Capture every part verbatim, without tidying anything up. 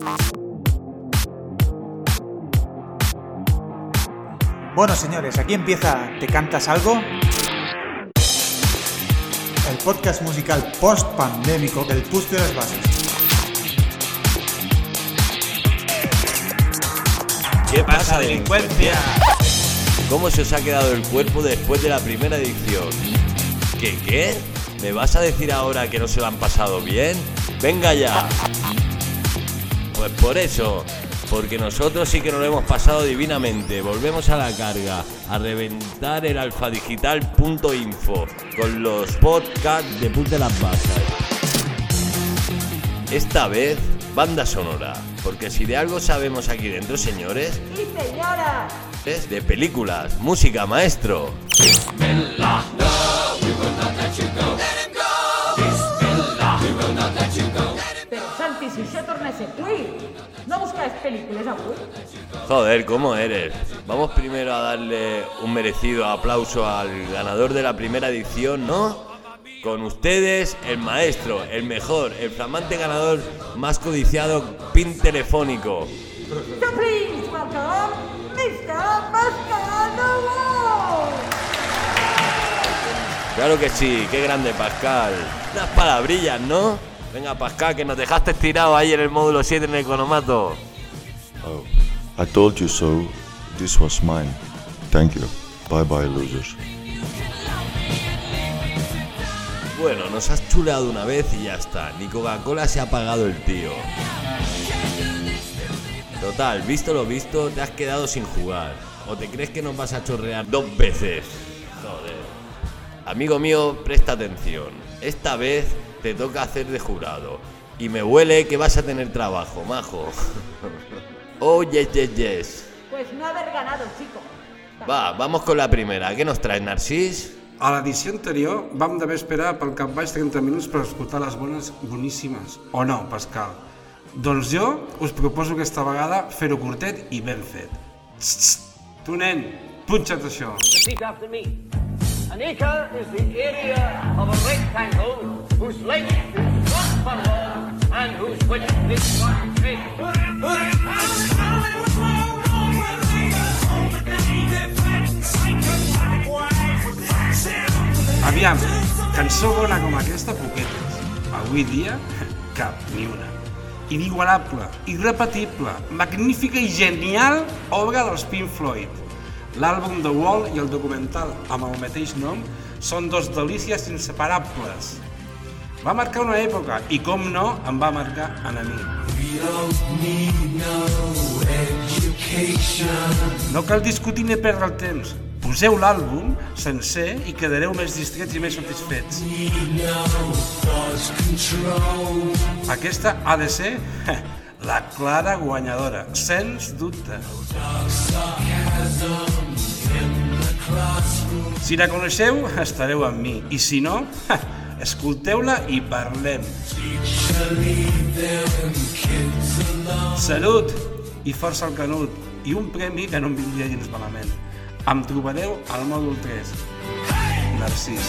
Bueno, señores, aquí empieza ¿Te cantas algo? El podcast musical post-pandémico del Puig de las Basses. ¿Qué pasa, delincuencia? ¿Cómo se os ha quedado el cuerpo después de la primera edición? ¿Qué, qué? ¿Me vas a decir ahora que no se lo han pasado bien? ¡Venga ya! Pues por eso, porque nosotros sí que nos lo hemos pasado divinamente. Volvemos a la carga, a reventar el alfadigital punto info con los podcasts de Puig de las Basses. Esta vez, banda sonora, porque si de algo sabemos aquí dentro, señores... ¡Sí, señora! Es de películas, música, maestro. Bismillah, no, we will not let you go. Let him go. Bismillah, we will not let you go. Però, Santi, si això torna a ser Puig, no buscas pel·lícules avui? Joder, ¿cómo eres? Vamos primero a darle un merecido aplauso al ganador de la primera edición, ¿no? Con ustedes, el maestro, el mejor, el flamante ganador más codiciado, pin telefónico. So please welcome mister Pascal Novo. Claro que sí, qué grande Pascal. Unas palabrillas, ¿no? Venga, Pascal, que nos dejaste tirado ahí en el módulo siete en el Economato. Oh, I told you so. This was mine. Thank you. Bye bye, losers. Bueno, nos has chuleado una vez y ya está. Ni Coca-Cola se ha pagado el tío. Total, visto lo visto, te has quedado sin jugar. ¿O te crees que nos vas a chorrear dos veces? Joder. Amigo mío, presta atención. Esta vez te toca hacer de jurado. Y me huele que vas a tener trabajo, majo. Oh, yes, yes, yes. Pues no haber ganado, chico. Va, vamos con la primera. ¿Qué nos traes, Narcís? A l'edició anterior vam d'haver esperar pel cap baix trenta minuts per escoltar les bones boníssimes. O no, Pascal? Doncs jo us proposo aquesta vegada fer-ho curtet i ben fet. Tss, tss. Tu, nen, punxa't això. Repeat after me. An acre is the area of a rectangle whose length is one furlong and whose width is one cubit. Aviam, cançó bona com aquesta, poquetes. Avui dia, cap, ni una. Inigualable, irrepetible, magnífica i genial obra dels Pink Floyd. L'àlbum The Wall i el documental amb el mateix nom són dos delícies inseparables. Va marcar una època i, com no, em va marcar a mi. No cal discutir ni perdre el temps. Poseu l'àlbum sencer i quedareu més distrets i més satisfets. Aquesta ha de ser la clara guanyadora, sens dubte. Si la coneixeu, estareu amb mi, i si no, escolteu-la i parlem. Salut i força al Canut, i un premi que no em vindria gens malament. Em trobareu al mòdul tres. Narcís.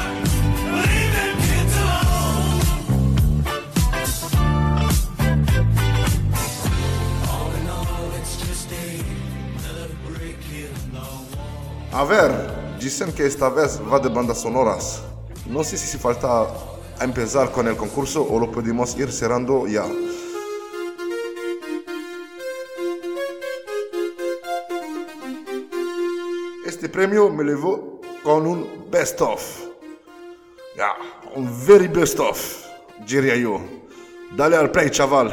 A ver, dicen que esta vez va de bandas sonoras. No sé si falta empezar con el concurso o lo podemos ir cerrando ya. Este premio me llevó con un best of. Ya, un very best of, diría yo. Dale al play, chaval.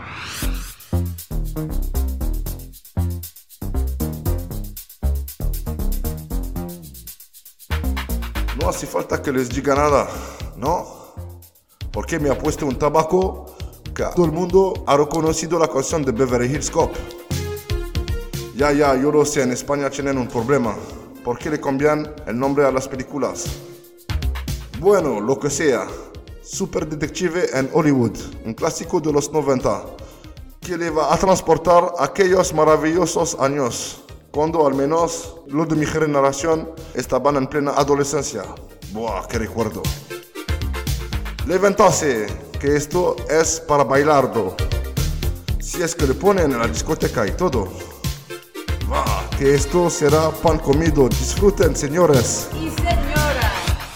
No hace falta que les diga nada, ¿no? Porque me ha puesto un tabaco que todo el mundo ha reconocido la canción de Beverly Hills Cop. Ya, ya, yo lo sé, en España tienen un problema. ¿Por qué le cambian el nombre a las películas? Bueno, lo que sea. Super Detective en Hollywood, un clásico de los noventa, que le va a transportar aquellos maravillosos años, cuando al menos los de mi generación estaban en plena adolescencia. Buah, qué recuerdo. Levantarse, que esto es para bailarlo. Si es que le ponen en la discoteca y todo. Ah, que esto será pan comido. Disfruten, señores. Y señora.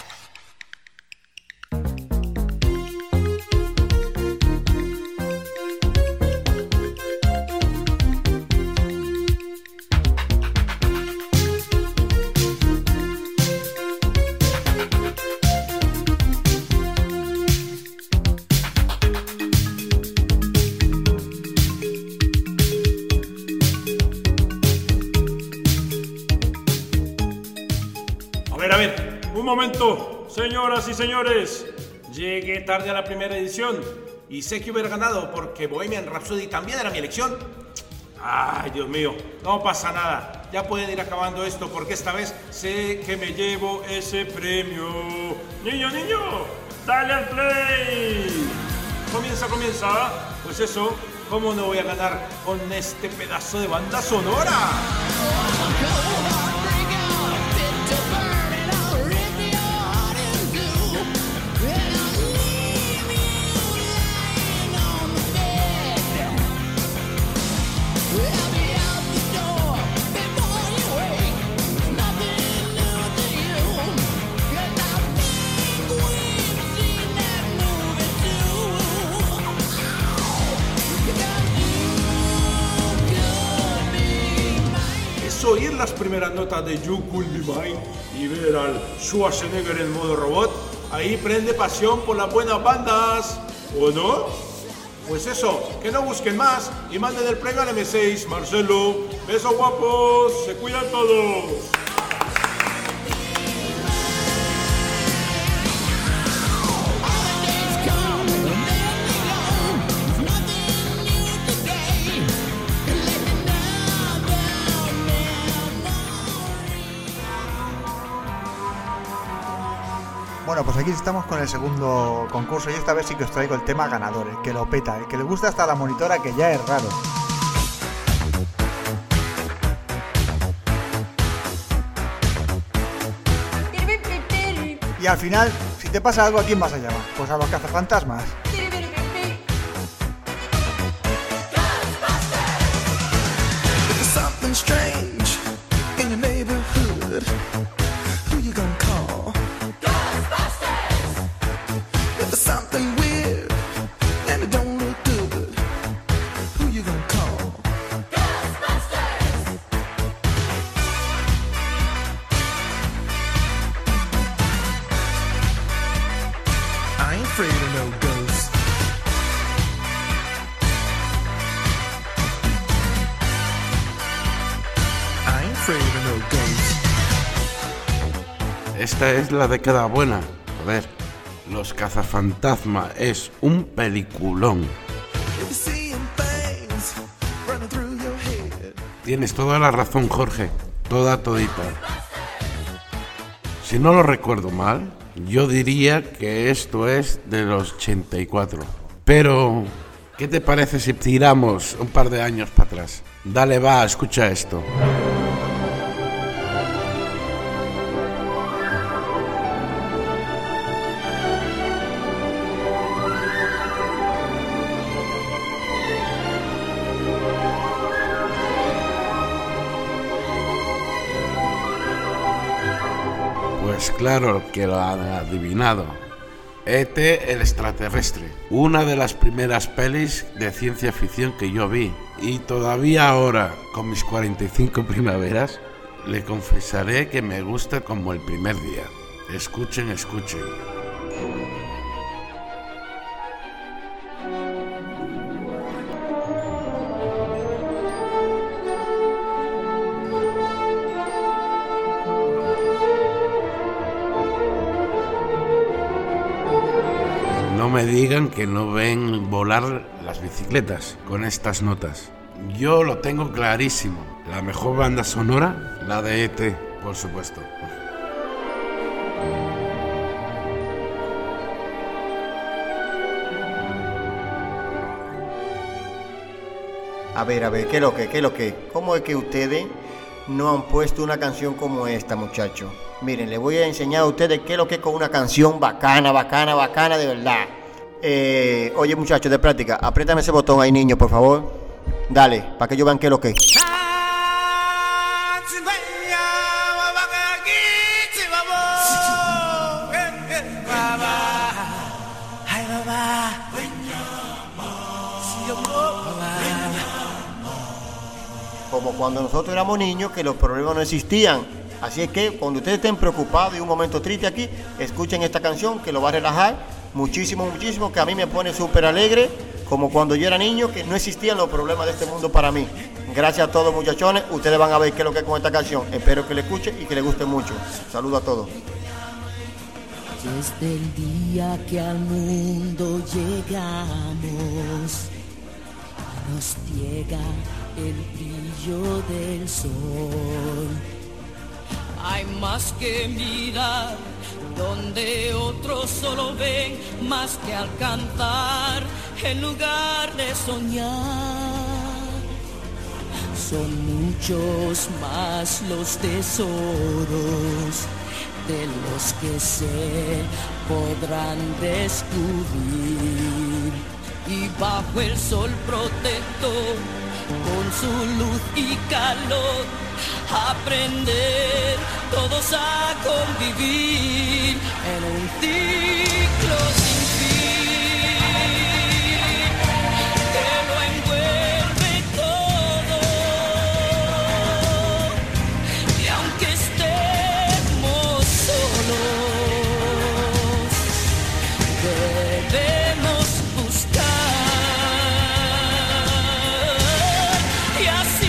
A ver, a ver, un momento, señoras y señores. Llegué tarde a la primera edición y sé que hubiera ganado porque Bohemian Rhapsody también era mi elección. Ay, Dios mío, no pasa nada. Ya pueden ir acabando esto porque esta vez sé que me llevo ese premio. Niño, niño, dale al play. Comienza, comienza. Pues eso, ¿cómo no voy a ganar con este pedazo de banda sonora? Oír las primeras notas de You Could Be Mine y ver al Schwarzenegger en modo robot, ahí prende pasión por las buenas bandas, ¿o no? Pues eso, que no busquen más y manden el premio al eme seis, Marcelo. Besos guapos, se cuidan todos. Bueno, pues aquí estamos con el segundo concurso y esta vez sí que os traigo el tema ganador, el que lo peta, el que le gusta hasta a la monitora, que ya es raro. Y al final, si te pasa algo, ¿a quién vas a llamar? Pues a los cazafantasmas. Esta es la década buena. A ver, Los Cazafantasmas es un peliculón. Tienes toda la razón, Jorge. Toda, todita. Si no lo recuerdo mal, yo diría que esto es de los ochenta y cuatro. Pero, ¿qué te parece si tiramos un par de años para atrás? Dale, va, escucha esto. Pues claro que lo han adivinado. E Te el extraterrestre, una de las primeras pelis de ciencia ficción que yo vi. Y todavía ahora, con mis cuarenta y cinco primaveras, le confesaré que me gusta como el primer día. Escuchen, escuchen. No me digan que no ven volar las bicicletas con estas notas. Yo lo tengo clarísimo. La mejor banda sonora, la de E Te, por supuesto. A ver, a ver, ¿qué lo que, qué lo que? ¿Cómo es que ustedes no han puesto una canción como esta, muchachos? Miren, les voy a enseñar a ustedes qué es lo que es con una canción bacana, bacana, bacana de verdad. Eh, oye, muchachos de práctica, apriétame ese botón ahí, niño, por favor. Dale, para que yo vean qué es lo que es. Como cuando nosotros éramos niños, que los problemas no existían. Así es que cuando ustedes estén preocupados y un momento triste aquí, escuchen esta canción que lo va a relajar muchísimo, muchísimo, que a mí me pone súper alegre, como cuando yo era niño, que no existían los problemas de este mundo para mí. Gracias a todos, muchachones. Ustedes van a ver qué es lo que es con esta canción. Espero que le escuchen y que les guste mucho. Saludos a todos. Desde el día que al mundo llegamos, nos ciega el brillo del sol. Hay más que mirar donde otros solo ven, más que alcanzar en lugar de soñar. Son muchos más los tesoros de los que se podrán descubrir, y bajo el sol protector, con su luz y calor, aprender todos a convivir en un ciclo sin fin que lo envuelve todo. Y aunque estemos solos, debemos buscar y así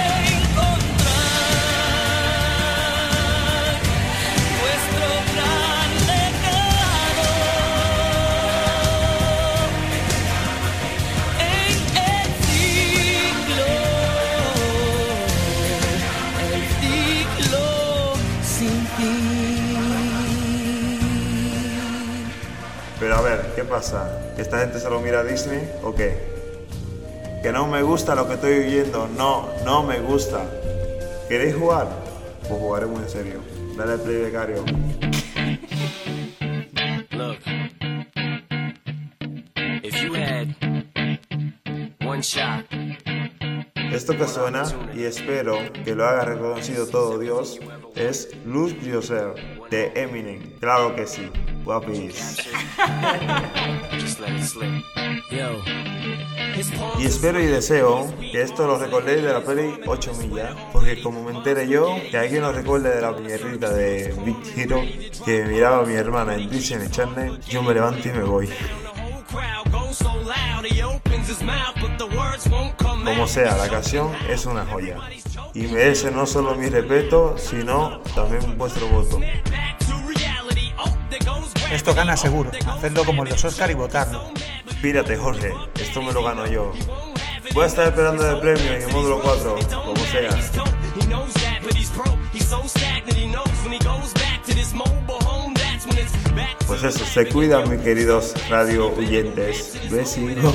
encontrar nuestro gran legado en el ciclo, el ciclo sin fin. Pero a ver, ¿qué pasa? ¿Que esta gente solo mira a Disney o qué? Que no me gusta lo que estoy oyendo, no, no me gusta. ¿Queréis jugar? Pues jugaremos en serio. Dale al play, becario. Look, if you had one shot. Esto que suena, y espero que lo haya reconocido todo Dios, es Lose Yourself de Eminem. Claro que sí, guapis. Just let it slip. Yo. Y espero y deseo que esto lo recordéis de la peli ocho millas, porque como me enteré yo, que alguien lo recuerde de la mierda de Big Hero que miraba a mi hermana en Disney Channel, yo me levanto y me voy. Como sea, la canción es una joya y merece no solo mi respeto, sino también vuestro voto. Esto gana seguro. Hacedlo como en los Oscar y votarlo. Pírate, Jorge, esto me lo gano yo. Voy a estar esperando el premio en el módulo cuatro, como sea. Pues eso, se cuidan mis queridos radio oyentes. Besitos.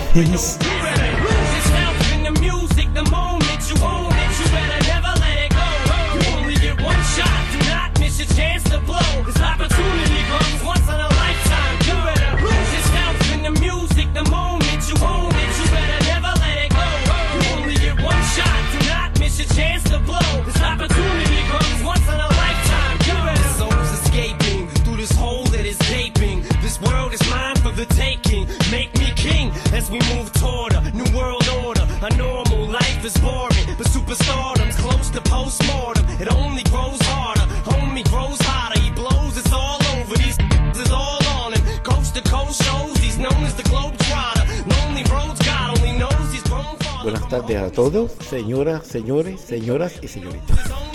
Buenas tardes a todos, señoras, señores, señoras y señoritas.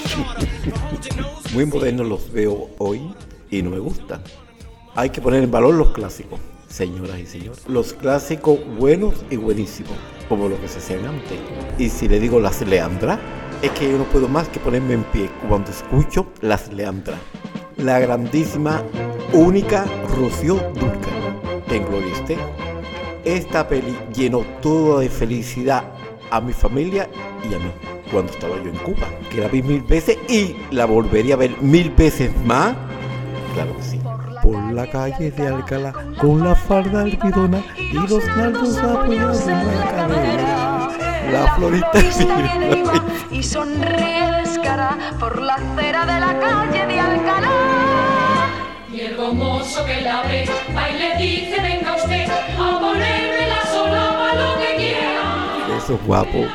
Muy modernos los veo hoy y no me gustan. Hay que poner en valor los clásicos, señoras y señores. Los clásicos buenos y buenísimos, como los que se hacían antes. Y si le digo las Leandras, es que yo no puedo más que ponerme en pie cuando escucho las Leandras. La grandísima, única Rocío Dúrcal, que en gloria esté. Esta peli llenó toda de felicidad a mi familia y a mí cuando estaba yo en Cuba, que la vi mil veces y la volvería a ver mil veces más. Claro que sí, por la calle de Alcalá con la falda almidona y los nalgos apoyados en la cadera. La florita sirve y sonríe descara por la acera de la calle de Alcalá. Y el gomoso que la ve va y le dice: venga usted a ponerme la solapa lo que quiera. Eso es guapo.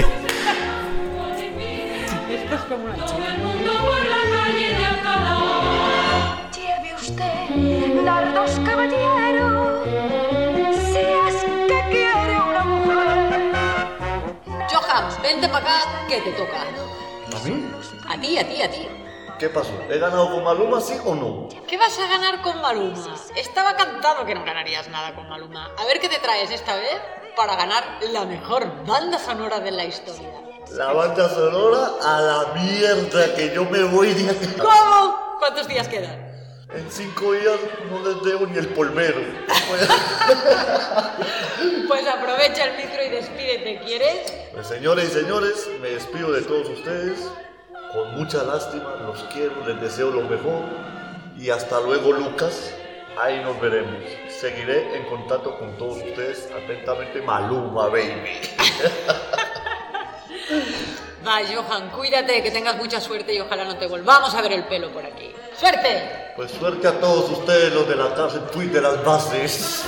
Esto es como una todo el mundo por la calle de Alcalá. Lleve usted dardos, caballero, si es que quiere una mujer. Johan, vente para acá, que te toca. ¿A mí? A ti, a ti, a ti. ¿Qué pasó? ¿He ganado con Maluma, sí o no? ¿Qué vas a ganar con Maluma? Estaba cantado que no ganarías nada con Maluma. A ver qué te traes esta vez para ganar la mejor banda sonora de la historia. La banda sonora a la mierda, que yo me voy de aquí. ¿Cómo? ¿Cuántos días quedan? En cinco días no les dejo ni el polvero. Pues aprovecha el micro y despídete, ¿quieres? Pues señores y señores, me despido de todos ustedes. Con mucha lástima, los quiero, les deseo lo mejor. Y hasta luego, Lucas. Ahí nos veremos. Seguiré en contacto con todos ustedes. Atentamente, Maluma, baby. Va, Johan, cuídate, que tengas mucha suerte y ojalá no te volvamos a ver el pelo por aquí. ¡Suerte! Pues suerte a todos ustedes, los de la cárcel Puig de las Bases.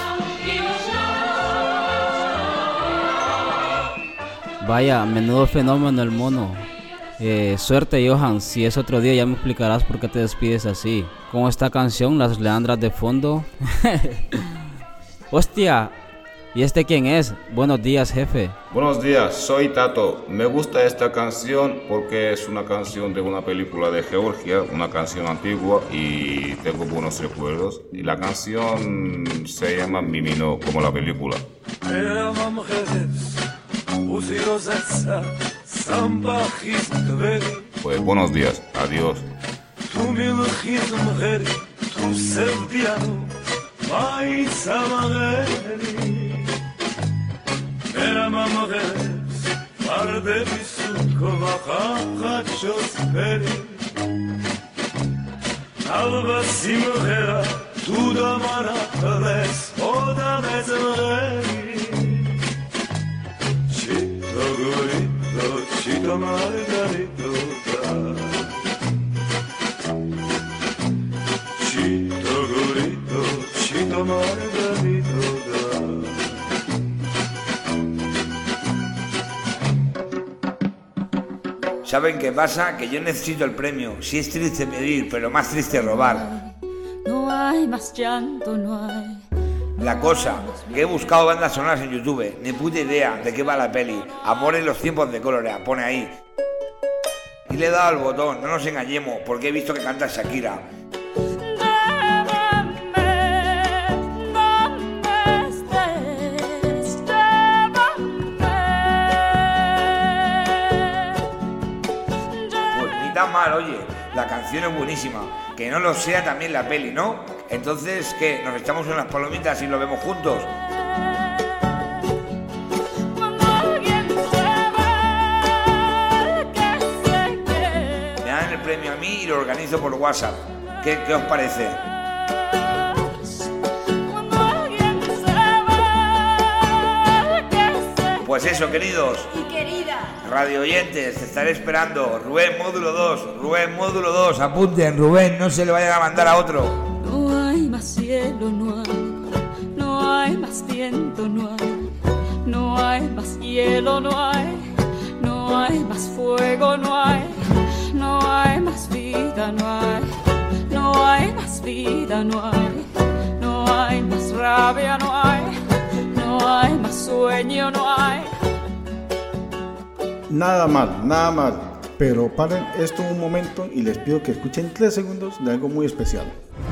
Vaya, menudo fenómeno el mono. Eh, suerte, Johan, si es otro día ya me explicarás por qué te despides así. Con esta canción, las leandras de fondo. Hostia, ¿y este quién es? Buenos días, jefe. Buenos días, soy Tato. Me gusta esta canción porque es una canción de una película de Georgia, una canción antigua y tengo buenos recuerdos. Y la canción se llama Mimino, como la película. Pues buenos días, adiós. Chito Margarito Chito Gorito, Chito Margarito ¿Saben qué pasa? Que yo necesito el premio. Si es triste pedir, pero más triste robar. No hay más llanto, no hay. La cosa, que he buscado bandas sonoras en YouTube, ni puta idea de qué va la peli. Amor en los tiempos de cólera, pone ahí. Y le he dado al botón, no nos engañemos, porque he visto que canta Shakira. Pues ni tan mal, oye, la canción es buenísima. Que no lo sea también la peli, ¿no? Entonces, ¿qué? ¿Nos echamos unas palomitas y lo vemos juntos? Me dan el premio a mí y lo organizo por WhatsApp. ¿Qué, qué os parece? Pues eso, queridos. Y querida. Radio oyentes, te estaré esperando. Rubén Módulo dos, Rubén Módulo dos. Apunten, Rubén, no se le vayan a mandar a otro. No hay más cielo, no hay. No hay más viento, no hay. No hay más hielo, no hay. No hay más fuego, no hay. No hay más vida, no hay. No hay más vida, no hay. No hay más rabia, no hay. No hay más sueño, no hay. Nada mal, nada mal. Pero paren esto un momento y les pido que escuchen tres segundos de algo muy especial.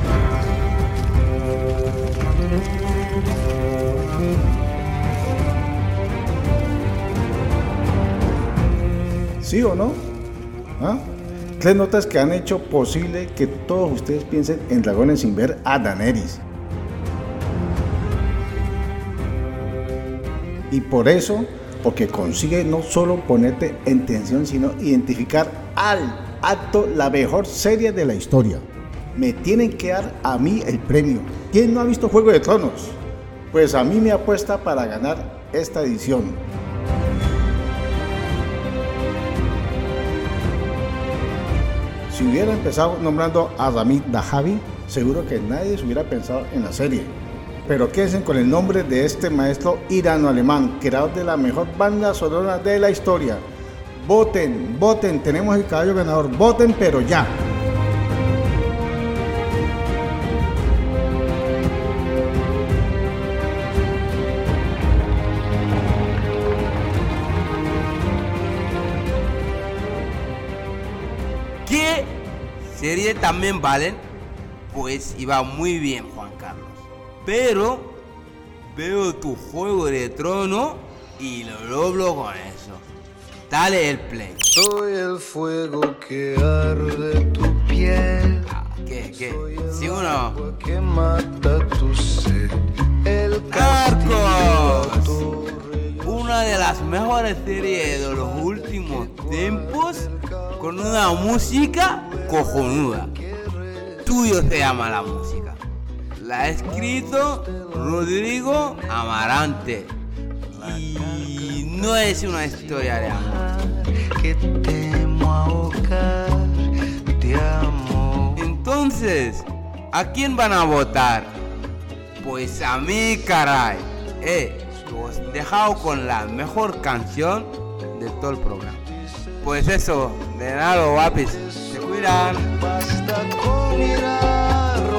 ¿Sí o no? ¿Ah? Tres notas que han hecho posible que todos ustedes piensen en Dragones sin ver a Daenerys. Y por eso, porque consigue no solo ponerte en tensión, sino identificar al acto la mejor serie de la historia. me tienen que dar a mí el premio. ¿Quién no ha visto Juego de Tronos? Pues a mí me apuesta para ganar esta edición. Si hubiera empezado nombrando a Ramit Dahabi, seguro que nadie se hubiera pensado en la serie. Pero quédense con el nombre de este maestro irano-alemán, creador de la mejor banda sonora de la historia. Voten, voten, tenemos el caballo ganador, voten pero ya. ¿Qué serie también valen? Pues iba muy bien, Juan Carlos. Pero veo tu Juego de Trono y lo logro con eso. Dale el play. Soy el fuego que arde tu piel. Ah, ¿Qué? ¿Qué? ¿Sí o no? Que mata tu sed. El ¡Narcos! Una de las mejores series de los últimos tiempos, con una música cojonuda. Tuyo se llama la música. La ha escrito Rodrigo Amarante. Y no es una historia de amor. Que temo ahogar, te amo. Entonces, ¿a quién van a votar? Pues a mí, caray. Eh, os he dejado con la mejor canción de todo el programa. Pues eso, de nada, guapis. Se cuidan. Basta con mirarlo,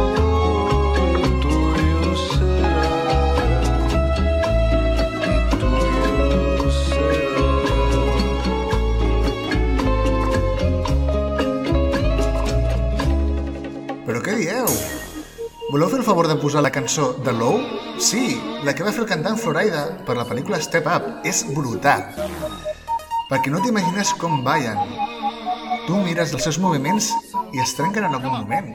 tuyo será, y tuyo será. Però què dieu? Voleu fer el favor de posar la cançó de Low? Sí, la que va fer el cantant Florida per la pel·lícula Step Up. És brutal. Perquè no t'imagines com ballen. Tu mires els seus moviments i es trenquen en algun moment.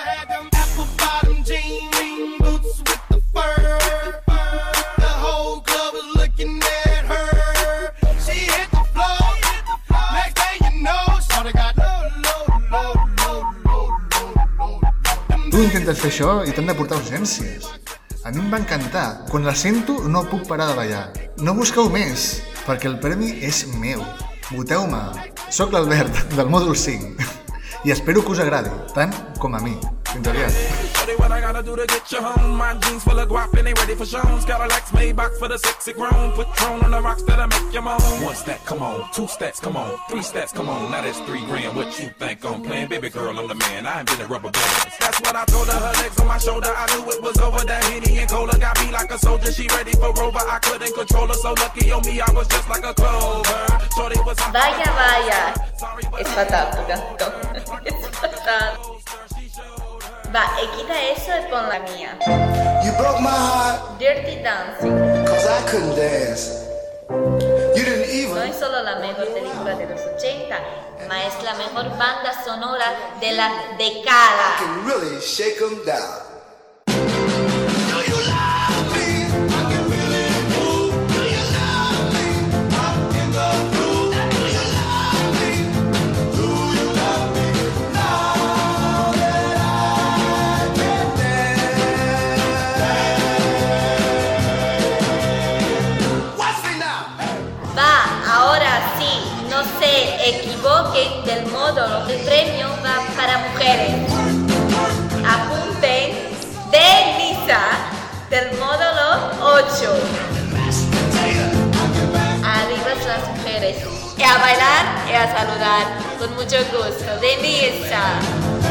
Tu intentes fer això i t'han de portar urgències. A mi em va encantar. Quan la sento no puc parar de ballar. No busqueu més, perquè el premi és meu. Voteu-me. Soc l'Albert, del mòdul cinc. I espero que us agradi, tant com a mi. Fins aviat. What I gotta do to get you home? My jeans full of guap and they ready for shows. Cadillacs made box for the sexy grown. Put Tron on the rocks that'll make you moan. One step, come on. Two steps, come on. Three steps, come on. Now that's three grand. What you think I'm playing? Baby girl, I'm the man. I ain't been a rubber band. That's what I told her. Her legs on my shoulder. I knew it was over. That Henny and Cola got me like a soldier. She ready for Rover. I couldn't control her. So lucky on me, I was just like a clover. Shorty was Vaya, vaya. Es fatal tu canto. Es fatal. Va, e quita eso y pon la mía. You broke my heart. Dirty Dancing. Cause I couldn't dance. You didn't even. No es solo la mejor película de los ochenta, ma es la mejor banda sonora de la década. I can really shake them down. Equivoquen del módulo, el premio va para mujeres. Apunten de Lisa del módulo ocho. Arriba las mujeres. Y a bailar y a saludar con mucho gusto. De Lisa.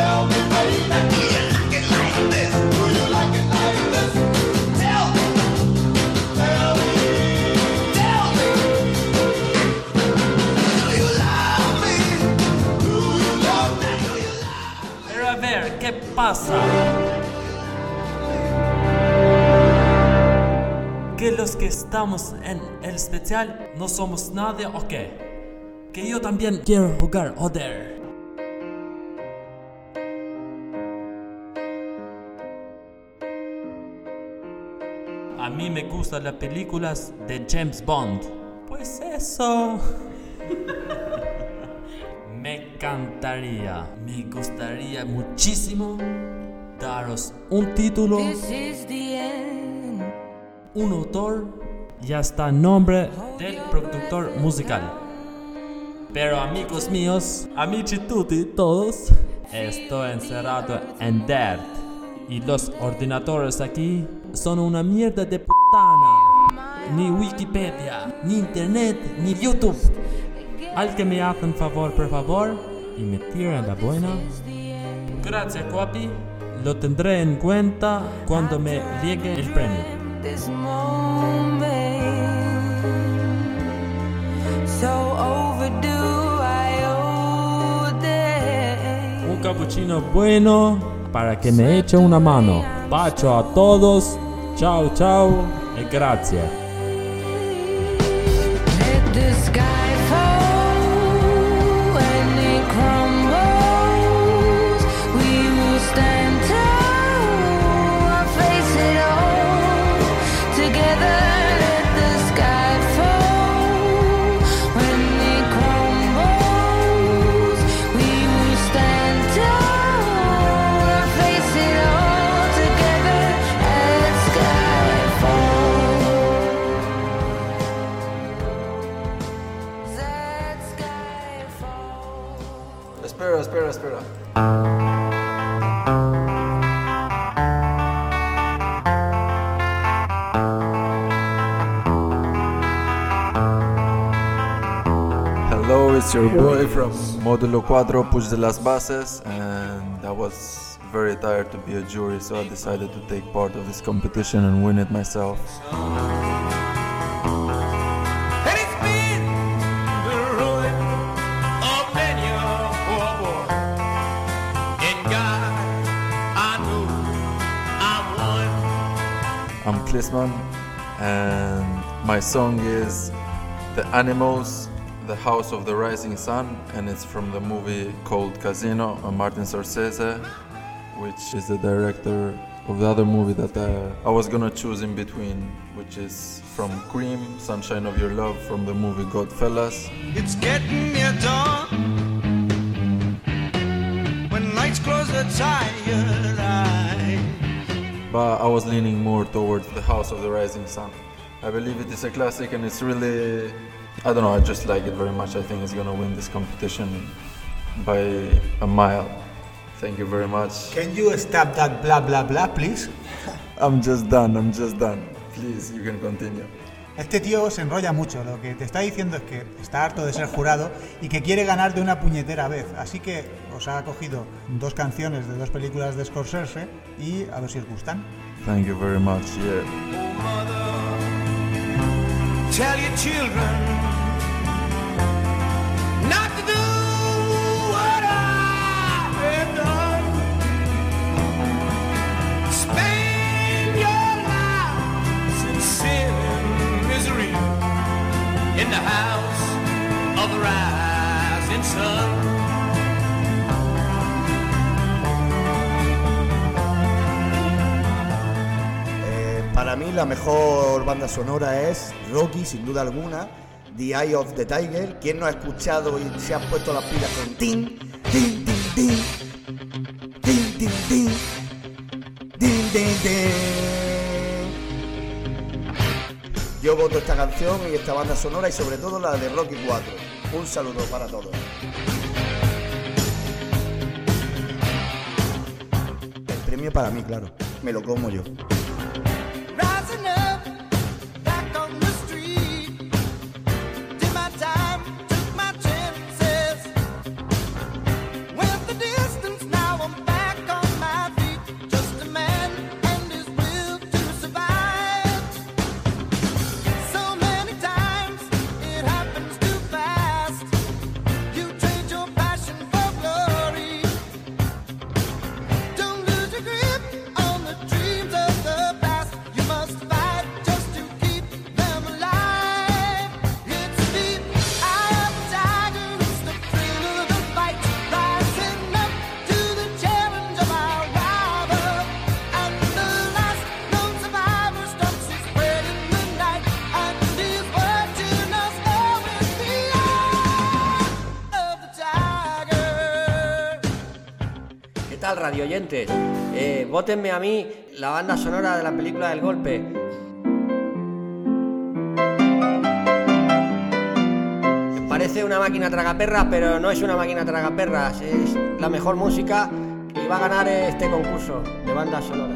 ¿Qué pasa? ¿Que los que estamos en el especial no somos nadie o qué? Que yo también quiero jugar, joder. A mí me gustan las películas de James Bond. Pues eso. me encantaría, me gustaría muchísimo daros un título, un autor y hasta nombre del productor musical. Pero amigos míos, amici tutti todos, estoy encerrado en Dirt y los ordenadores aquí son una mierda de putana. Ni Wikipedia, ni Internet, ni YouTube. Al que me hacen favor, por favor, y me tiran la buena. Gracias, Guapi. Lo tendré en cuenta cuando me llegue el premio. Un cappuccino bueno para que me eche una mano. Bacio a todos. Chao, chao y gracias. Espera, espera, espera. Hello, it's your boy from Módulo cuatro, Push de las Bases, and I was very tired to be a jury, so I decided to take part of this competition and win it myself. I'm Klisman, and my song is The Animals, The House of the Rising Sun, and it's from the movie called Casino by Martin Scorsese, which is the director of the other movie that uh, I was gonna choose in between, which is from Cream, Sunshine of Your Love, from the movie Godfellas. It's getting near dawn when lights close the tired eye. But I was leaning more towards The House of the Rising Sun. I believe it is a classic, and it's really, I don't know, I just like it very much. I think it's gonna win this competition by a mile. Thank you very much. Can you stop that blah blah blah, please? I'm just done, I'm just done. Please, you can continue. Este tío se enrolla mucho. Lo que te está diciendo es que está harto de ser jurado y que quiere ganar de una puñetera vez. Así que os ha cogido dos canciones de dos películas de Scorsese y a ver si os gustan. Thank you very much. Yeah. Tell your children not to do what I have done. Spend your lives in sin and misery in the house of the rising sun. Para mí la mejor banda sonora es Rocky, sin duda alguna, The Eye of the Tiger. ¿Quién no ha escuchado y se ha puesto las pilas con tin, tin, tin, tin, tin, tin, tin, tin, tin, tin? Yo voto esta canción y esta banda sonora y sobre todo la de Rocky cuatro. Un saludo para todos. El premio para mí, claro. Me lo como yo. Don't lose your grip on the dreams of the tal, radioyentes? Eh, vótenme a mí la banda sonora de la película del golpe. Parece una máquina tragaperras, pero no es una máquina tragaperras, es la mejor música y va a ganar este concurso de bandas sonoras.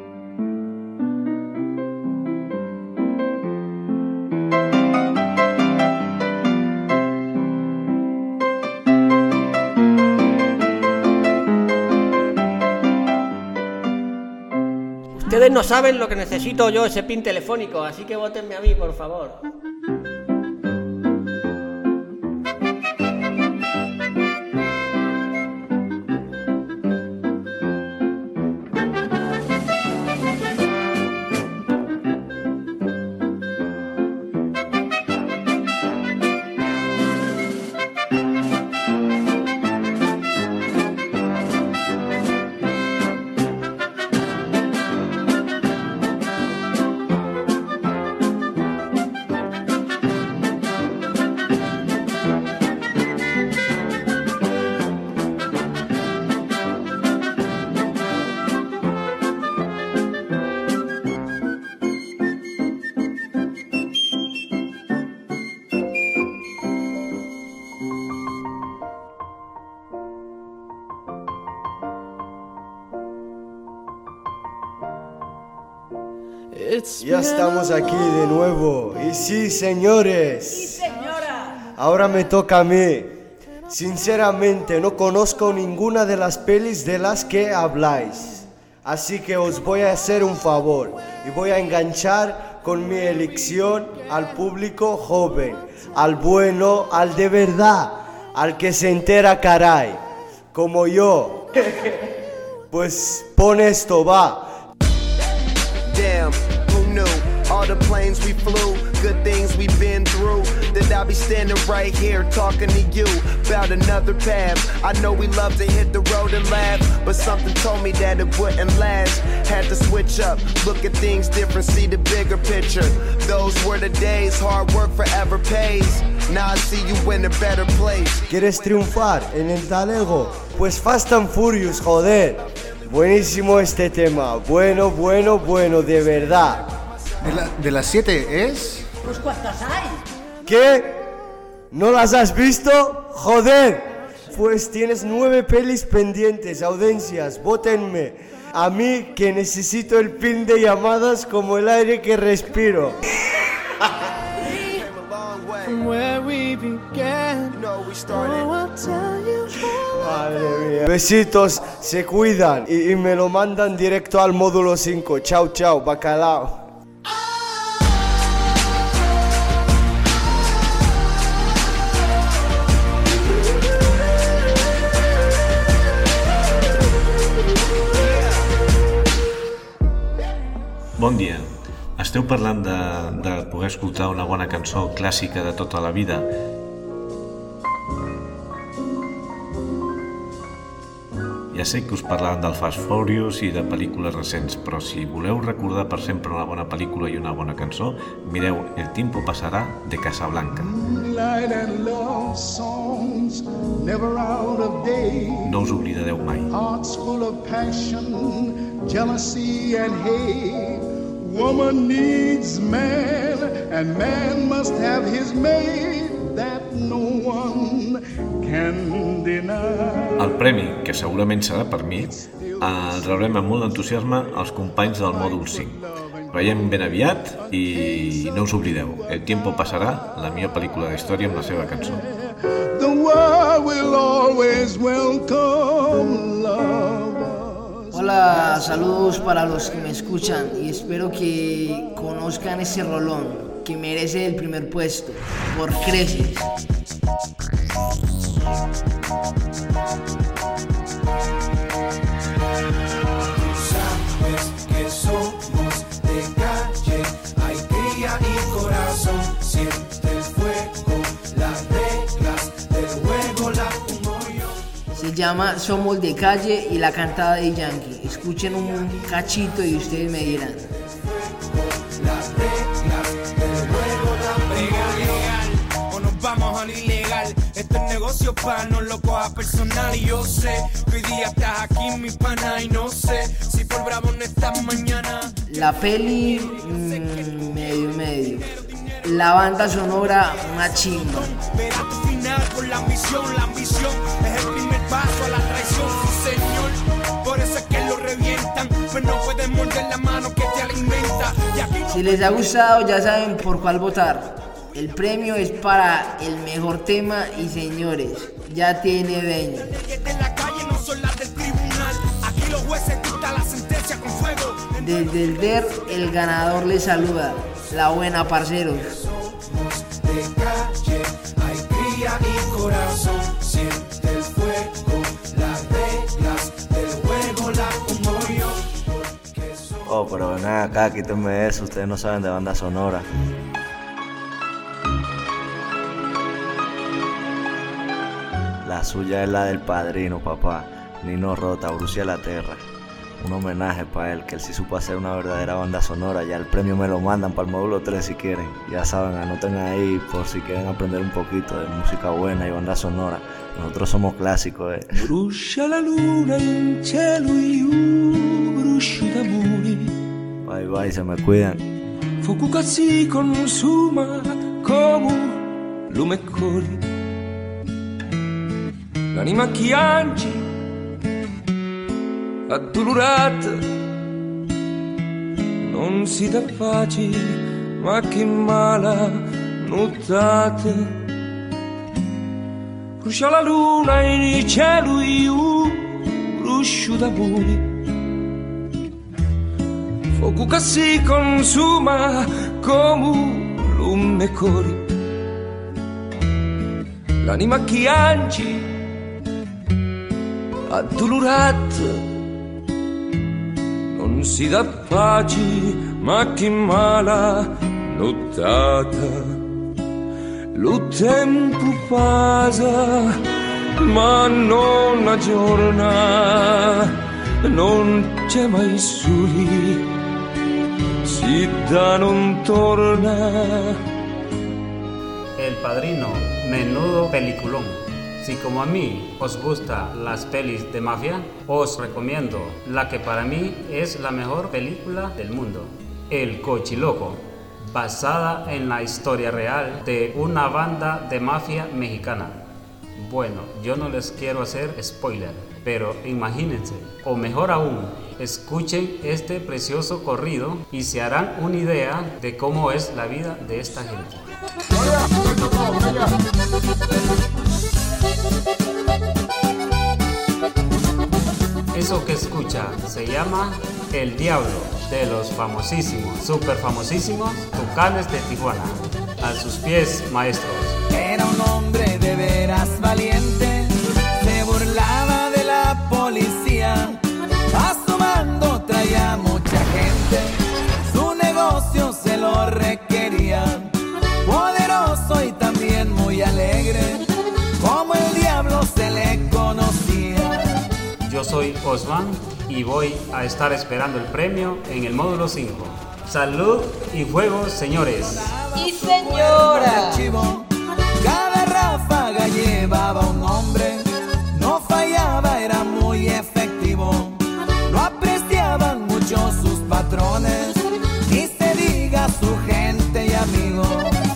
Ustedes no saben lo que necesito yo, ese pin telefónico, así que vótenme a mí, por favor. Ya estamos aquí de nuevo. Y sí, señores. Sí, señora. Ahora me toca a mí. Sinceramente, no conozco ninguna de las pelis de las que habláis. Así que os voy a hacer un favor y voy a enganchar con mi elección al público joven, al bueno, al de verdad, al que se entera, caray, como yo. Pues pon esto, va. Damn, who knew? All the planes we flew, good things we've been through. That I'll be standing right here talking to you about another path. I know we love to hit the road and laugh, but something told me that it wouldn't last. Had to switch up, look at things different, see the bigger picture. Those were the days, hard work forever pays. Now I see you in a better place. ¿Quieres triunfar en el talego? Pues Fast and Furious, joder. Buenísimo este tema, bueno, bueno, bueno, de verdad. De, la, de las siete es... Pues ¿cuántas hay? ¿Qué? ¿No las has visto? ¡Joder! Pues tienes nueve pelis pendientes, audiencias, vótenme. A mí que necesito el pin de llamadas como el aire que respiro. Madre mía. Besitos, se cuidan y, y me lo mandan directo al módulo cinco. Chao, chao, bacalao. Bon dia. Esteu parlant de, de poder escoltar una bona cançó clàssica de tota la vida. Ja sé que us parlaven del Fast Furious i de pel·lícules recents, però si voleu recordar per sempre una bona pel·lícula i una bona cançó, mireu El tiempo pasará de Casablanca. No us oblidareu mai. Hearts full of passion, jealousy and hate. Woman needs man, and man must have his mate, that no one can deny. El premi, que segurament serà per mi, el rebrem amb molt d'entusiasme als companys del mòdul cinc. Veiem ben aviat i no us oblideu, El tiempo pasará, la millor pel·lícula de història amb la seva cançó. The world will always welcome love. Hola, saludos para los que me escuchan y espero que conozcan ese rolón que merece el primer puesto, por Creces. Sabes que somos de calle, hay cría y corazón, siente el fuego, las reglas del juego las pongo yo. Se llama Somos de Calle y la canta de Yankee. Escuchen un cachito y ustedes me dirán. Las reglas del juego las pongo yo. O nos vamos a lo ilegal, esto es negocio. negocio pa' no lo coja personal. Y yo sé que hoy día estás aquí, mi pana, y no sé si por bravo no estás mañana. La peli, mmm, medio, medio. La banda sonora, una chimba. Verá tu final con la ambición, la ambición es el primer paso a la traición, sí señor. Por eso es que lo revientan, pero no pueden morder la mano que te alimenta. Y aquí no... Si les ha gustado, ya saben por cuál votar. El premio es para el mejor tema y señores, ya tiene dueño. Desde el D E R, el ganador les saluda. La buena, parceros. De calle, hay cría y corazón, siente el fuego, las reglas del juego las pongo yo. Oh, pero ven acá, quítenme eso, ustedes no saben de banda sonora. La suya es la del Padrino, papá. Nino Rota, Brucia La Terra. Un homenaje para él, que él sí supo hacer una verdadera banda sonora. Ya el premio me lo mandan para el módulo tres si quieren. Ya saben, anoten ahí por si quieren aprender un poquito de música buena y banda sonora. Nosotros somos clásicos, eh. Brucia la luna in cielo io bruscio d'amore. Bye bye, se me cuidan. Fuoco che si consuma come lume e cori. L'anima che piange addolorata non si dà pace, ma che mala nottata. Brucia la luna in cielo io bruscio d'amore. Fuoco che si consuma come lume e cori. L'anima che piange addolorata non si dà pace, ma che mala nottata. Lo tempo passa, ma non aggiorna, non c'è mai soli, si da non torna. El Padrino, menudo peliculón. Si como a mí os gustan las pelis de mafia, os recomiendo la que para mí es la mejor película del mundo, El Cochiloco, basada en la historia real de una banda de mafia mexicana. Bueno, yo no les quiero hacer spoiler, pero imagínense, o mejor aún, escuchen este precioso corrido y se harán una idea de cómo es la vida de esta gente. Eso que escucha se llama El Diablo, de los famosísimos, super famosísimos Tucanes de Tijuana. A sus pies, maestros. Era un hombre de veras valiente, se burlaba de la policía, a su mando traía mucha gente, su negocio se lo requería, poderoso y también muy alegre, como el diablo se le conocía. Yo soy Osman y voy a estar esperando el premio en el módulo cinco. Salud y fuego, señores. Y señora. Cada ráfaga llevaba un nombre, no fallaba, era muy efectivo. Lo apreciaban mucho sus patrones, y se diga su gente y amigos.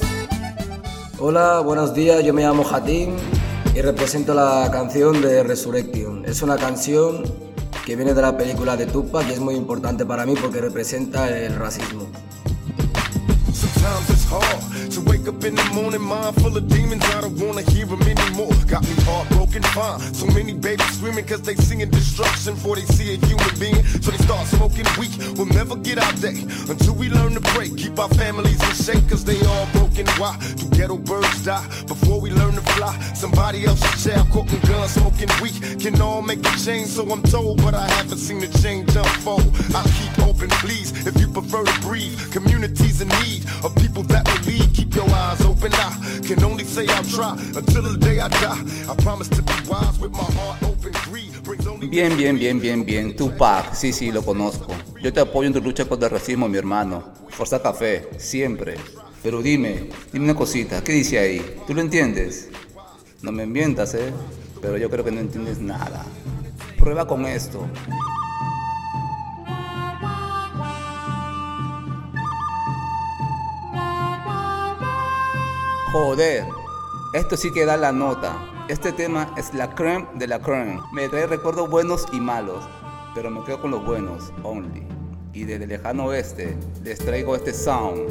Hola, buenos días, yo me llamo Hatim y represento la canción de Resurrection. Es una canción que viene de la película de Tupac y es muy importante para mí porque representa el racismo. Sometimes it's hard to wake up in the morning, mind full of demons. I don't wanna hear them anymore. Got me heartbroken, fine. So many babies screaming cause they seeing destruction before they see a human being. So they start smoking weed. We'll never get our day until we learn to break. Keep our families in shape cause they all broken. Why do ghetto birds die before we learn to fly? Somebody else's child cooking guns, smoking weed. Can all make a change, so I'm told, but I haven't seen the change unfold. I'll keep open, please, if you prefer to breathe. Communities in need of people that will lead. Keep your eyes open. I can only say I'll try until the day I die. I promise to be wise with my heart open. Greed brings only... Bien, bien, bien, bien, bien. Tupac, sí, sí, lo conozco. Yo te apoyo en tu lucha contra el racismo, mi hermano. Fuerza Café, siempre. Pero dime, dime una cosita, ¿qué dice ahí? ¿Tú lo entiendes? No me mientas, ¿eh? Pero yo creo que no entiendes nada. Prueba con esto. Joder, esto sí que da la nota. Este tema es la crème de la crème. Me trae recuerdos buenos y malos, pero me quedo con los buenos, only. Y desde el lejano oeste les traigo este sound.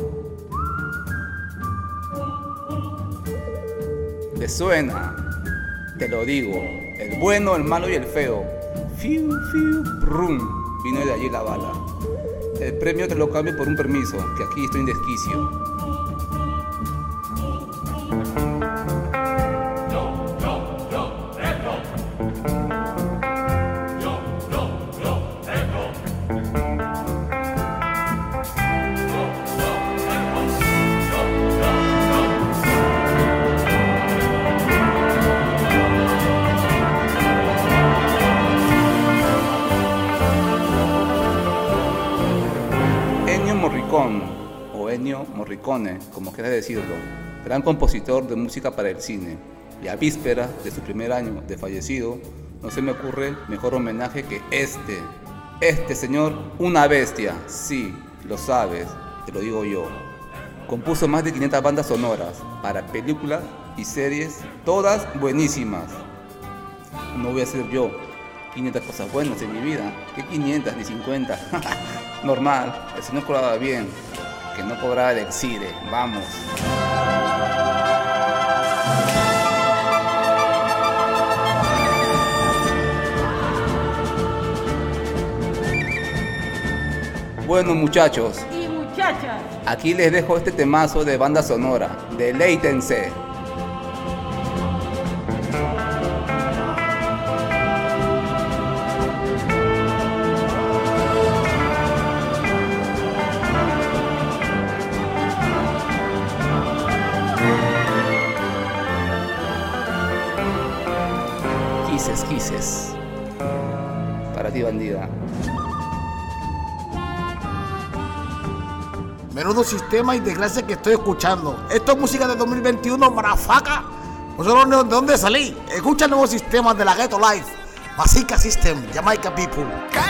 ¿Les suena? Te lo digo, el bueno, el malo y el feo. Fiu, fiu, rum, vino de allí la bala. El premio te lo cambio por un permiso, que aquí estoy en desquicio. O Ennio Morricone, como quieras decirlo, gran compositor de música para el cine, y a víspera de su primer año de fallecido, no se me ocurre mejor homenaje que este. Este señor, una bestia, sí, lo sabes, te lo digo yo. Compuso más de quinientas bandas sonoras para películas y series, todas buenísimas. No voy a ser yo quinientas cosas buenas en mi vida, que quinientas ni cincuenta. Normal, el señor cobraba bien, que no cobraba de Exide, vamos. Bueno, muchachos y muchachas, aquí les dejo este temazo de banda sonora, deleítense. Quises, quises. Para ti, bandida. Menudo sistema y desgracia que estoy escuchando. Esto es música de dos mil veintiuno, marafaca. Vosotros de dónde salí. Escucha el nuevo sistema de la Ghetto Life. Masika System, Jamaica People.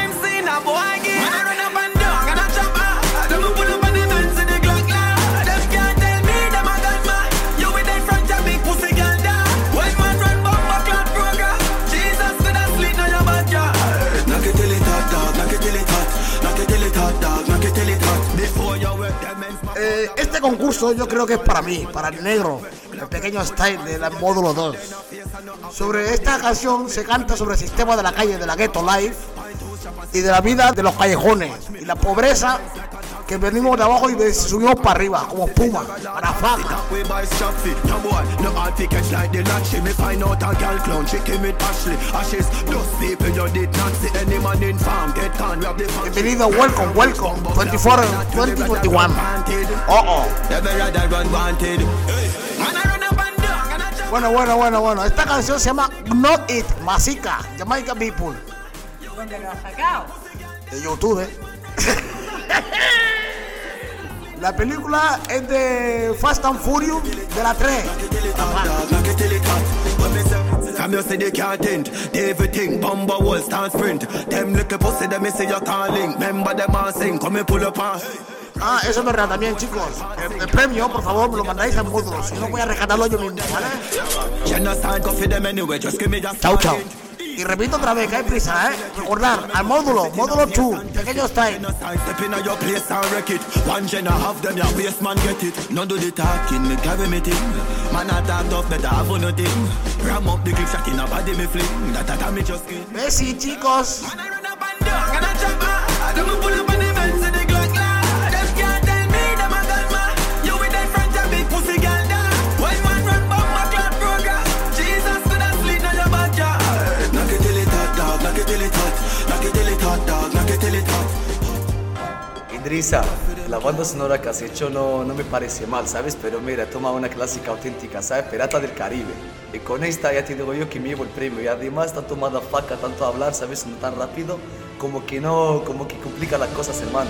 Eh, este concurso yo creo que es para mí, para el negro, el pequeño style de la módulo dos. Sobre esta canción se canta sobre el sistema de la calle, de la Ghetto Life y de la vida de los callejones y la pobreza que venimos de abajo y subimos para arriba como espuma, para faca. Bienvenido, welcome, welcome, veinticuatro, veinte veintiuno. Oh, oh. Bueno, bueno, bueno, bueno. Esta canción se llama Not It, Masika, Jamaica People. ¿Dónde lo has sacado? De YouTube. La película es de Fast and Furious de la tres. From you say they can't end, everything, bomba wall, stand sprint. Them little pussy, them say you're calling. Remember them all sing, come and pull up on. Ah, eso es verdad también, chicos. El, el premio, por favor, me lo mandáis al módulo. Si no, voy a rescatarlo yo mismo, ¿vale? Chao, chao. Y repito otra vez, que hay prisa, ¿eh? Recordar, al módulo, módulo dos, pequeño style. Messi, chicos. Idrisa, la banda sonora que has hecho no, no me parece mal, ¿sabes? Pero mira, toma una clásica auténtica, ¿sabes? Pirata del Caribe. Y con esta ya te digo yo que me llevo el premio. Y además, tanto motherfucker, tanto hablar, ¿sabes? No tan rápido, como que no, como que complica las cosas, hermano.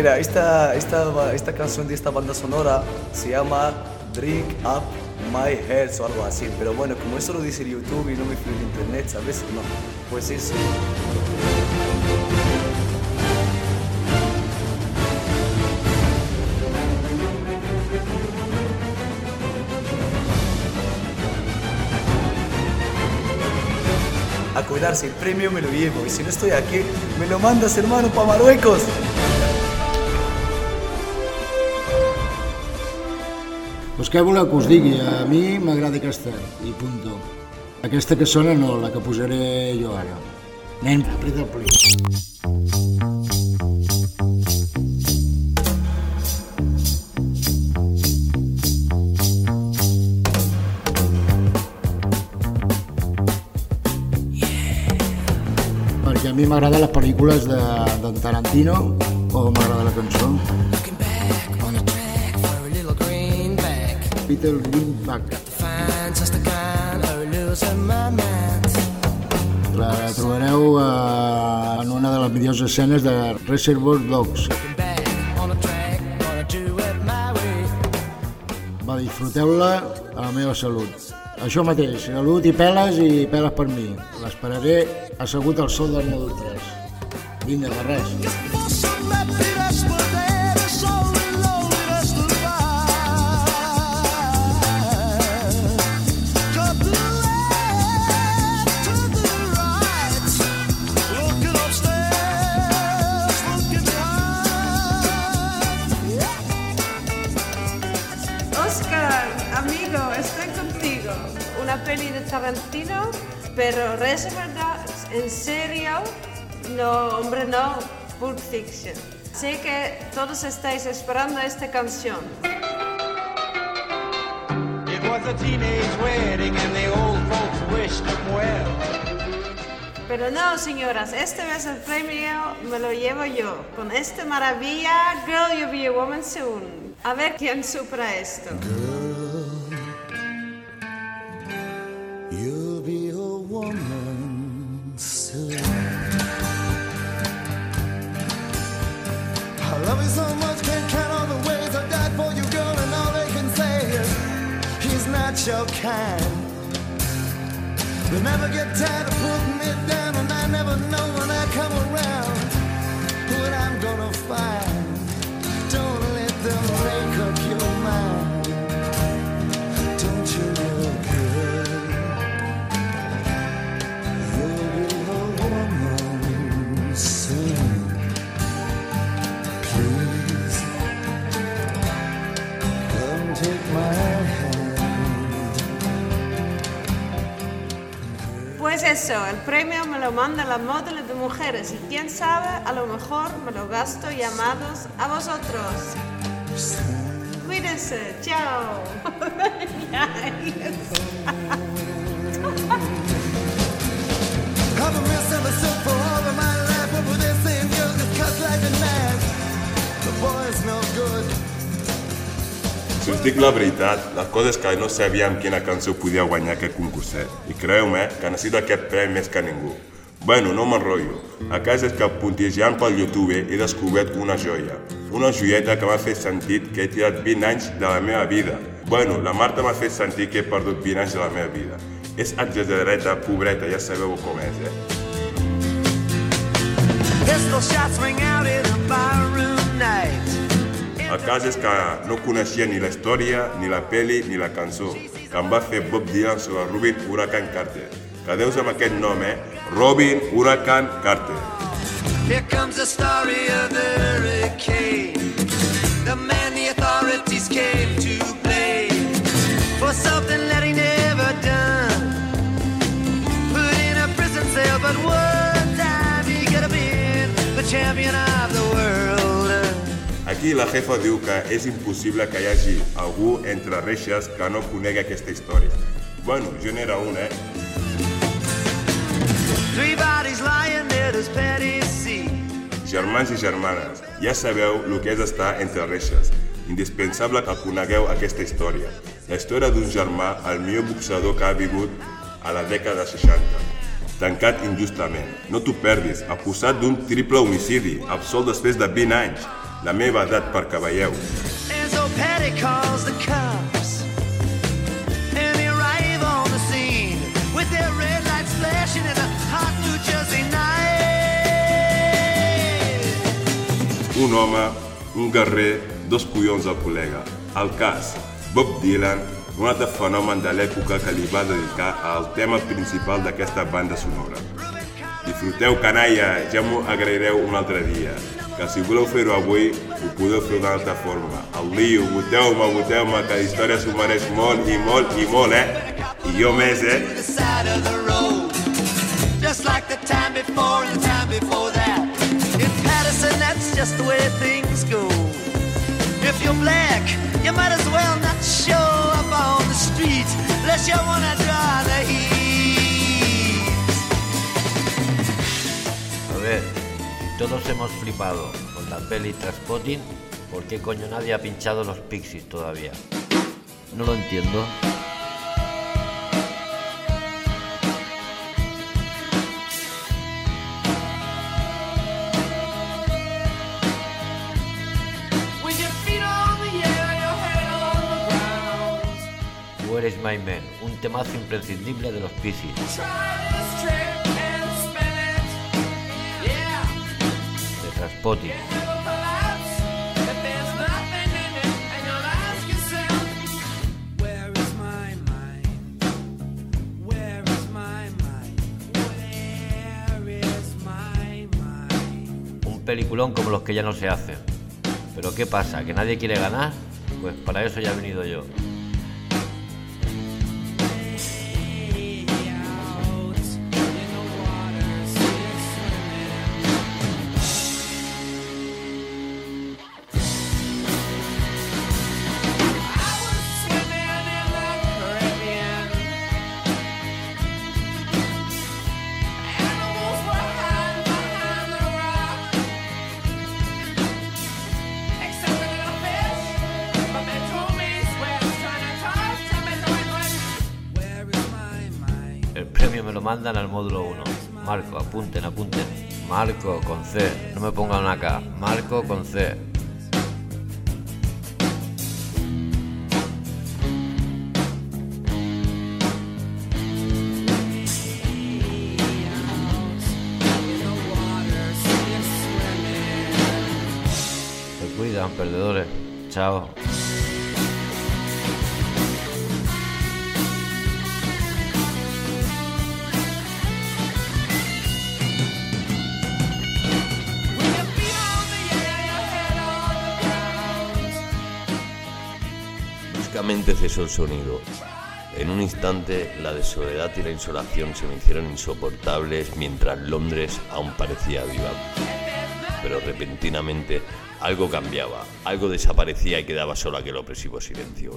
Mira, esta, esta, esta canción de esta banda sonora se llama Drink Up My Head o algo así, pero bueno, como eso lo dice YouTube y no me fío en internet, ¿sabes? No, pues eso. A cuidarse, el premio me lo llevo y si no estoy aquí, me lo mandas, hermano, para Marruecos. Pues què voleu que us digui? A mi m'agrada aquesta, i punto. Aquesta que sona no, la que posaré jo ara. Nen, apreta el play. Perquè a mi m'agraden les pel·lícules d'en Tarantino, o m'agrada la cançó. Peter Greenback. La trobareu eh, en una de les millors escenes de Reservoir Dogs. Va, disfruteu-la a la meva salut. Això mateix, salut i peles i peles per mi. L'esperaré assegut al sol del mòdul tres. Vinga, de res. Peli de Tarantino, pero Reservoir Dogs, en serio, no, hombre, no, Pulp Fiction. Sé que todos estáis esperando esta canción. It was a teenage wedding and the old folks wished them well. Pero no, señoras, esta vez el premio me lo llevo yo, con esta maravilla, Girl, You'll Be a Woman Soon. A ver quién supera esto. You'll be a woman soon. I love you so much, can't count all the ways I died for you, girl, and all they can say is he's not your kind. They never get tired of putting me down, and I never know when I come around what I'm gonna find. Don't let them make up your mind. Don't you look good? Pues eso, el premio me lo manda la modelo de mujeres y quién sabe, a lo mejor me lo gasto llamados a vosotros. Cuídense, chao. I've been misunderstood for all of my life, but with this same girl just cuts like a knife. The boy's no good. Si us dic la veritat, la cosa és que no sabíem quina cançó podia guanyar aquest concurset. I creu-me que necessito aquest premi més que ningú. Bueno, no m'enrotllo. El cas és que puntejant pel YouTube he descobert una joia. Una joieta que m'ha fet sentir que he tirat vint anys de la meva vida. Bueno, la Marta m'ha fet sentir que he perdut vint anys de la meva vida. És exagerada, pobreta, ja sabeu com és, eh? Pistol shots ring out in a barroom night. El cas és que no coneixia ni la història, ni la peli, ni la cançó, que em va fer Bob Dylan sobre Robin Hurricane Carter. Quedeu-vos amb aquest nom, eh? Robin Hurricane Carter. Here comes the story of the hurricane, the man the authorities came to blame for something that he never done. Put in a prison cell, but one time he could have been the champion of the world. Aquí la jefa diu que és impossible que hi hagi algú entre reixes que no conegui aquesta història. Bueno, jo n'era un, eh? Three bodies lying there as petty sea. Germans i germanes, ja sabeu el que és estar entre reixes. Indispensable que conegueu aquesta història. La història d'un germà, el millor boxador que ha vingut a la dècada seixanta. Tancat injustament. No t'ho perdis, acusat d'un triple homicidi, absolt després de vint anys. la meva edat per que veieu. As old Patty calls the cops, and they arrive on the scene with their red lights flashing in a hot New Jersey night. Un home, un guerrer, dos collons al col·lega. El cas, Bob Dylan, un altre fenomen de l'època que li va dedicar al tema principal d'aquesta banda sonora. Disfruteu, canalla, ja m'ho agraireu un altre dia, que si voleu fer-ho avui, ho podeu fer d'una altra forma. El lío, voteu-me, voteu-me, que la història s'ho mereix molt i molt i molt, eh? I jo més, eh? Just like the time before and the time before that. In Patterson, that's just the way things go. If you're black, you might as well not show up on the street unless you wanna draw the heat. A ver, si todos hemos flipado con la peli Trainspotting, ¿por qué coño nadie ha pinchado los Pixies todavía? No lo entiendo. Where is my man? Un temazo imprescindible de los Pixies. De Trainspotting. Un peliculón como los que ya no se hacen. Pero ¿qué pasa? ¿Que nadie quiere ganar? Pues para eso ya he venido yo. Me lo mandan al módulo uno. Marco, apunten, apunten. Marco con C, no me pongan una K. Marco con C. Se cuidan, perdedores. Chao. Bruscamente cesó el sonido. En un instante, la desoledad y la insolación se me hicieron insoportables mientras Londres aún parecía viva. Pero repentinamente algo cambiaba, algo desaparecía y quedaba solo aquel opresivo silencio.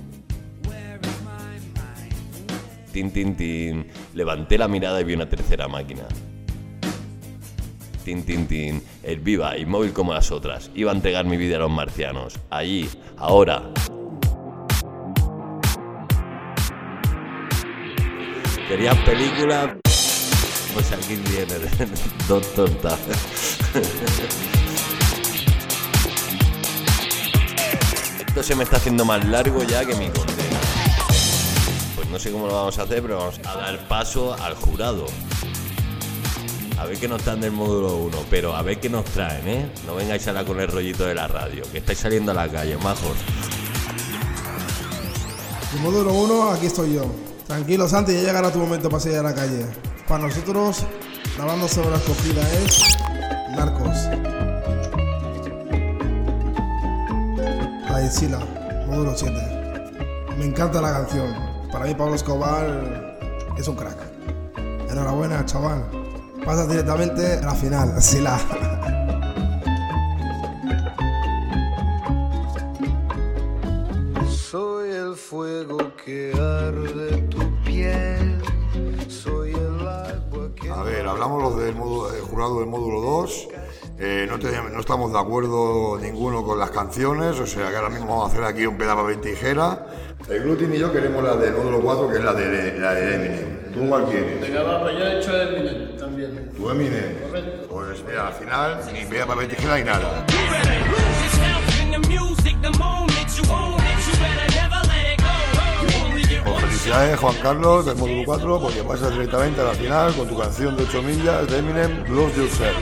Tin, tin, tin. Levanté la mirada y vi una tercera máquina. Tin, tin, tin. El viva, inmóvil como las otras. Iba a entregar mi vida a los marcianos. Allí, ahora. ¿Querías película? Pues aquí viene, dos tontas. Esto se me está haciendo más largo ya que mi condena. Pues no sé cómo lo vamos a hacer, pero vamos a dar paso al jurado. A ver qué nos traen del módulo uno, pero a ver qué nos traen, ¿eh? No vengáis ahora con el rollito de la radio, que estáis saliendo a la calle, majos. El módulo uno, aquí estoy yo. Tranquilo, Santi, ya llegará tu momento para salir a la calle. Para nosotros, la banda sonora escogida es Narcos. Ahí, Sila, módulo siete. Me encanta la canción. Para mí, Pablo Escobar es un crack. Enhorabuena, chaval. Pasas directamente a la final, Sila. Soy el fuego que arde tu piel. Soy el agua que... A ver, hablamos los del módulo, del jurado del módulo dos. Eh, no, te, no estamos de acuerdo ninguno con las canciones, o sea que ahora mismo vamos a hacer aquí un pedazo de tijera. El Glutin y yo queremos la del módulo cuatro, que es la de, la de Eminem. ¿Tú cuál quieres? Venga, va, pues yo he hecho Eminem también. ¿Tú Eminem? Correcto. Pues mira, al final ni piedra, papel, tijera ni nada. Pues felicidades, Juan Carlos, del módulo cuatro, porque pasas directamente a la final con tu canción de ocho millas de Eminem, Lose Yourself.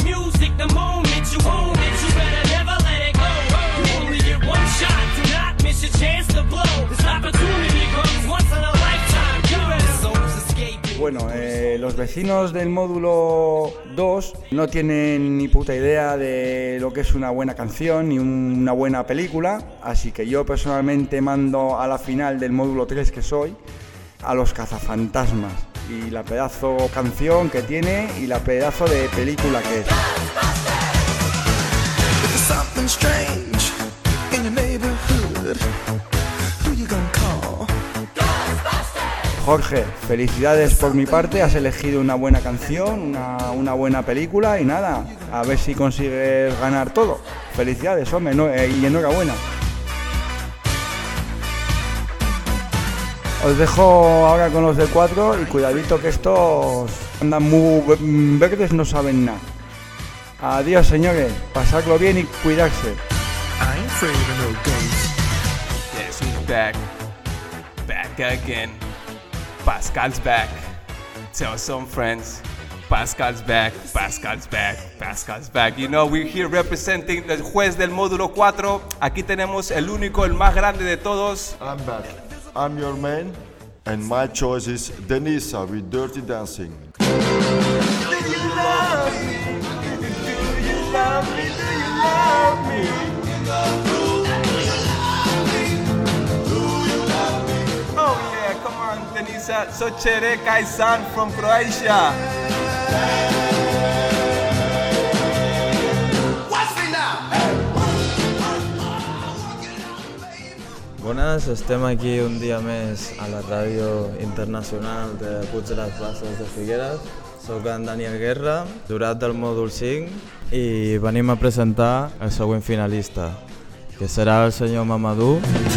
Bueno, eh, los vecinos del módulo dos no tienen ni puta idea de lo que es una buena canción ni un, una buena película, así que yo personalmente mando a la final del módulo tres que soy a Los Cazafantasmas y la pedazo canción que tiene y la pedazo de película que es. Jorge, felicidades por mi parte, has elegido una buena canción, una, una buena película y nada, a ver si consigues ganar todo. Felicidades, hombre, no, eh, y enhorabuena. Os dejo ahora con los de cuatro y cuidadito que estos andan muy verdes, no saben nada. Adiós, señores, pasadlo bien y cuidarse. I ain't afraid of no ghosts. Yes, he's back. Back again. Pascal's back. Tell some friends. Pascal's back. Pascal's back. Pascal's back. You know, we're here representing el juez del módulo cuatro. Aquí tenemos el único, el más grande de todos. I'm back. I'm your man. And my choice is Denisa with Dirty Dancing. Do you love me? Do you love me? Do you love me? Oh yeah, come on, Denisa. Sochere Kaisan from Croatia. Bones, estem aquí un dia més a la ràdio internacional de Puig de les Basses de Figueres. Soc en Daniel Guerra, jurat del mòdul cinc, i venim a presentar el següent finalista, que serà el senyor Mamadou,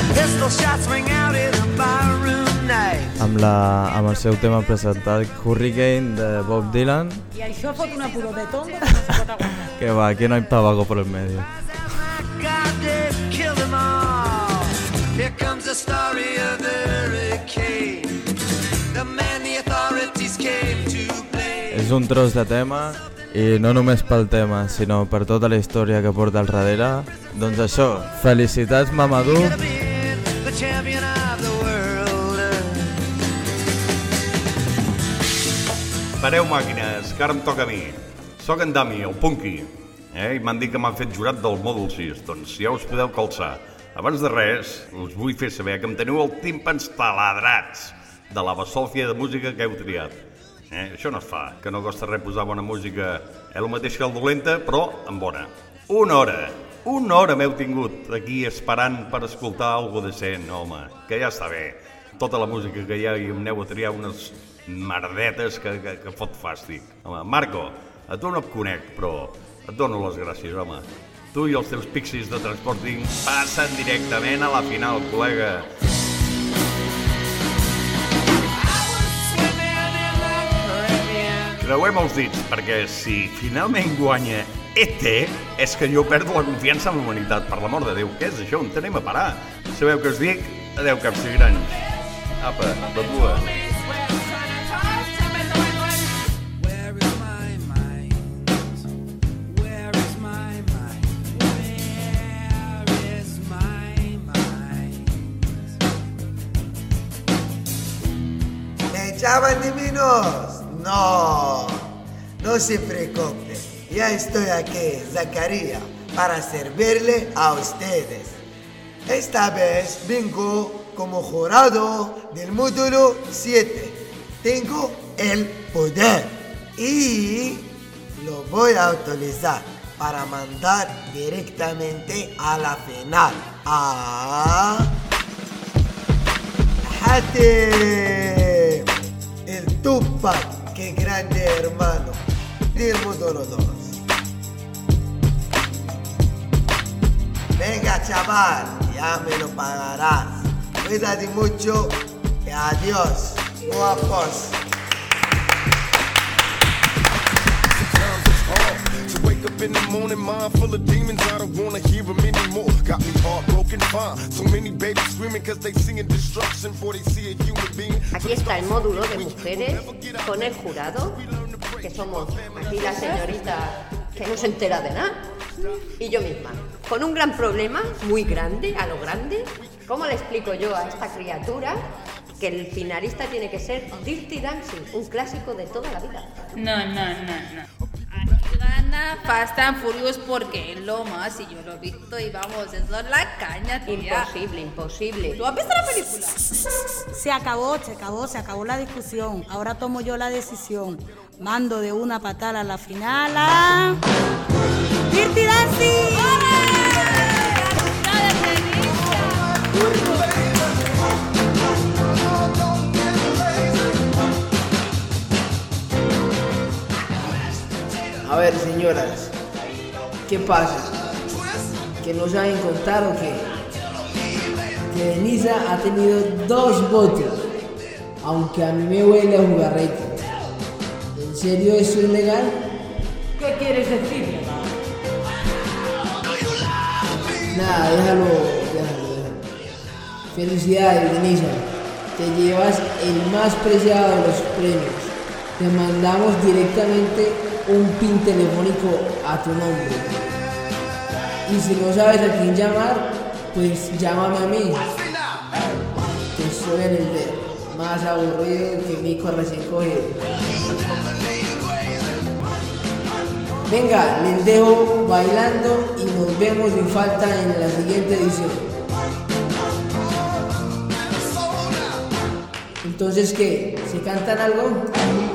amb, la, amb el seu tema presentat Hurricane de Bob Dylan. I això fot una pudor de tonto que no se pot aguantar. Que va, aquí no hay tabaco por el medio. Here comes the story of the hurricane. The man the authorities came to blame. És un tros de tema, i no només pel tema, sinó per tota la història que porta al darrere. Doncs això, felicitats Mamadou. The champion of the world. Pareu màquines, que ara em toca a mi. Soc en Dami, el punky, eh? I m'han dit que m'han fet jurat del mòdul sis, doncs ja us podeu calçar. Abans de res, us vull fer saber que em teniu el tímpans taladrats de la basòfia de música que heu triat. Eh? Això no es fa, que no costa res posar bona música, eh, el mateix que el dolenta, però en bona. Una hora, una hora m'heu tingut aquí esperant per escoltar algo decent, home, que ja està bé. Tota la música que hi ha i em aneu a triar unes merdetes que, que, que fot fàstic. Home, Marco, a tu no et conec, però et dono les gràcies, home. Tu i els teus pixies de Transporting passen directament a la final, col·lega. Creuem els dits, perquè si finalment guanya E T, és que jo perdo la confiança en la humanitat. Per l'amor de Déu, què és això? On tenim a parar? Sabeu què us dic? Adeu, capsigranys. Apa, la tua. ¿Estaban divinos? No, no se preocupen. Ya estoy aquí, Zacarías, para servirle a ustedes. Esta vez vengo como jurado del módulo siete. Tengo el poder y lo voy a utilizar para mandar directamente a la final. ¡Ah! ¡Jate! El Tupac, qué grande hermano del módulo dos. Venga chaval, ya me lo pagarás. Cuídate mucho y adiós, guapos. To wake up up in the morning, mind full of demons, I don't wanna hear them anymore. Got me heartbroken, fine. So many babies screaming cause they seeing destruction before they see a human being. Aquí está el módulo de mujeres con el jurado, que somos aquí la señorita que no se entera de nada, y yo misma, con un gran problema, muy grande, a lo grande. ¿Cómo le explico yo a esta criatura que el finalista tiene que ser Dirty Dancing, un clásico de toda la vida? No, no, no, no. Aquí gana Fast and Furious porque es lo más, y yo lo he visto y vamos, eso es la caña, tía. Imposible, imposible. ¿Tú has visto la película? Se acabó, se acabó, se acabó la discusión. Ahora tomo yo la decisión. Mando de una patada a la final a... ¡Dirty Dancing! A ver, señoras, ¿qué pasa? ¿Que no saben contar o qué? Que Denisa ha tenido dos votos, aunque a mí me huele a jugarrete. ¿En serio eso es legal? ¿Qué quieres decir? Nada, déjalo, déjalo, déjalo. Felicidades, Denisa. Te llevas el más preciado de los premios. Te mandamos directamente un pin telefónico a tu nombre. Y si no sabes a quién llamar, pues llámame a mí. Que soy en el dedo, más aburrido que mico recién cogido. Venga, les dejo bailando y nos vemos sin falta en la siguiente edición. Entonces, ¿qué? ¿Se cantan algo?